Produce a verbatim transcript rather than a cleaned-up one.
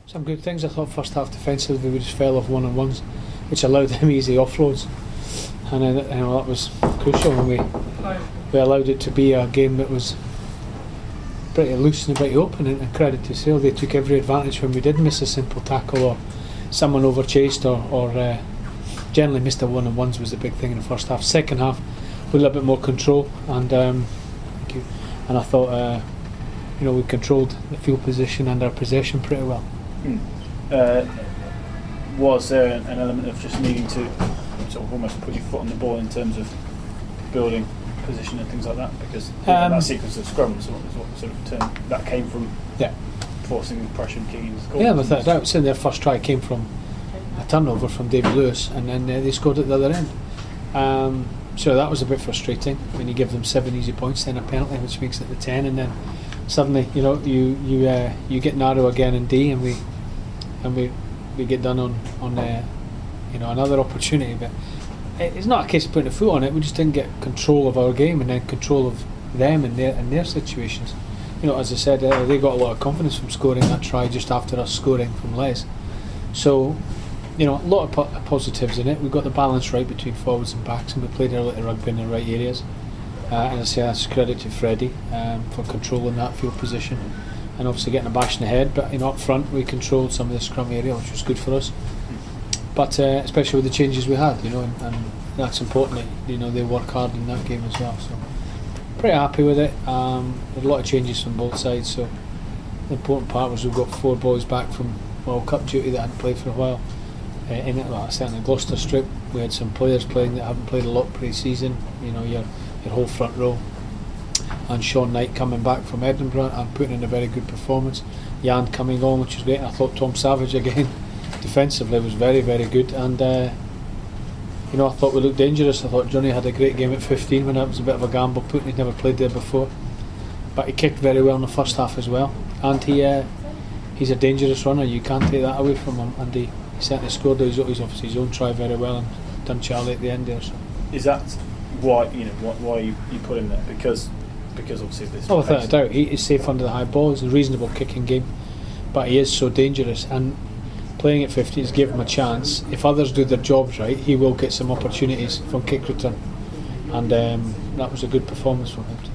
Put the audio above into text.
some good things. I thought first half defensively we just fell off one on ones, which allowed them easy offloads, and then you know, that was crucial. And we we allowed it to be a game that was pretty loose and pretty open. And, and credit to Sale, they took every advantage when we did miss a simple tackle or someone overchased or, or uh, generally missed a one on ones was the big thing in the first half. Second half, with a little bit more control, and um, thank you. And I thought uh, you know we controlled the field position and our possession pretty well. Mm. Uh, was there an element of just needing to sort of almost put your foot on the ball in terms of building position and things like that? Because um, that sequence of scrums is what sort of turned, that came from yeah. forcing the pressure and kicking the score. Yeah, without doubt. Saying their first try came from a turnover from David Lewis, and then uh, they scored at the other end. Um, so that was a bit frustrating when you give them seven easy points, then a penalty, which makes it the ten, and then suddenly you know you you uh, you get narrow again in D, and we and we we get done on on uh, you know another opportunity. But it's not a case of putting a foot on it. We just didn't get control of our game and then control of them and their and their situations. You know, as I said, uh, they got a lot of confidence from scoring that try just after us scoring from Les. So, you know, a lot of po- positives in it. We got the balance right between forwards and backs, and we played our little rugby in the right areas. Uh, and I say that's credit to Freddie um, for controlling that field position, and obviously getting a bash in the head. But you know, up front we controlled some of the scrum area, which was good for us. But uh, especially with the changes we had, you know, and, and that's important. That, you know, they work hard in that game as well. So pretty happy with it. Um, there were a lot of changes from both sides. So the important part was we've got four boys back from World Cup duty that hadn't played for a while. Uh, in it, well, certainly Gloucester Strip, we had some players playing that haven't played a lot pre-season. You know, your your whole front row, and Sean Knight coming back from Edinburgh and putting in a very good performance. Jan coming on, which was great. And I thought Tom Savage again defensively was very very good, and uh, you know I thought we looked dangerous. I thought Johnny had a great game at fifteen when that was a bit of a gamble putting. He'd never played there before, but he kicked very well in the first half as well, and he uh, he's a dangerous runner. You can't take that away from him, and he, he certainly scored his, his obviously his own try very well and done Charlie at the end there. So. Is that why you know why, why you, you put him there? Because because obviously this. Oh, without a doubt, he is safe under the high ball. It's a reasonable kicking game, but he is so dangerous, and playing at fifty has given him a chance. If others do their jobs right, he will get some opportunities from kick return, and um, that was a good performance from him.